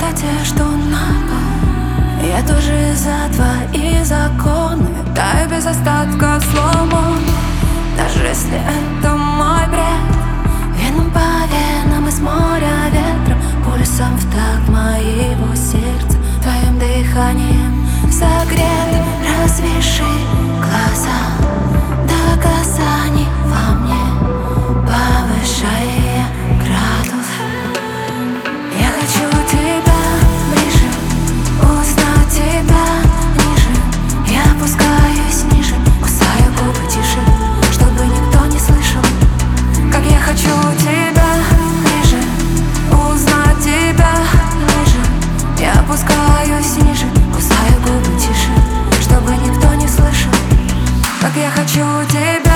проклятие, что напал. Я тоже за твои законы, таю без остатка сломан. Даже если это мой бред, веном по венам из моря ветром, пульсом в такт моего сердца, твоим дыханием согрет. Развеши глаза до касаний во мне, повышая градус. Я хочу тебя ближе, узнать тебя ниже. Я опускаюсь ниже, кусаю губы тише, чтобы никто не слышал. Как я хочу тебя ближе, узнать тебя ниже. Я опускаюсь ниже, кусаю губы тише, чтобы никто не слышал. Как я хочу тебя.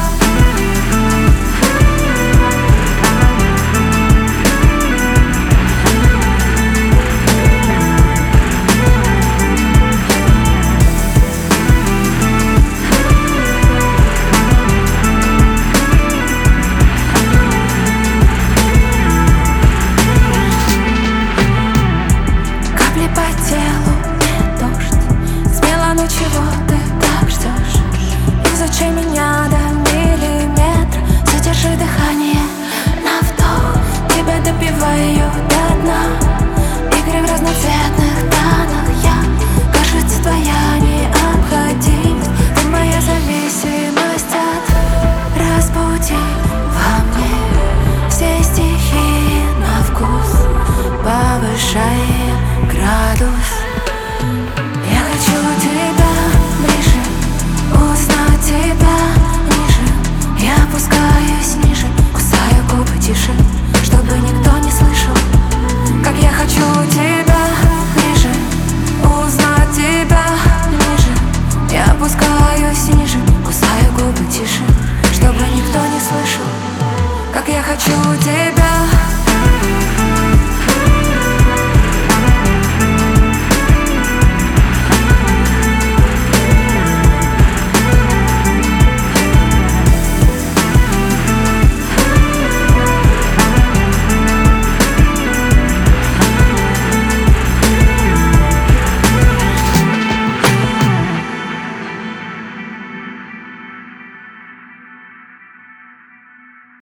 Чего ты так ждешь? Изучи меня до миллиметра, задержи дыхание на вдох. Тебя допиваю до дна, игры в разноцветных тонах. Я, кажется, твоя необходимость, ты моя зависимость от. Разбуди во мне все стихии на вкус, повышая градус. Я хочу тебя ближе, узнать тебя ниже. Я опускаюсь ниже, кусаю губы тише, чтобы никто не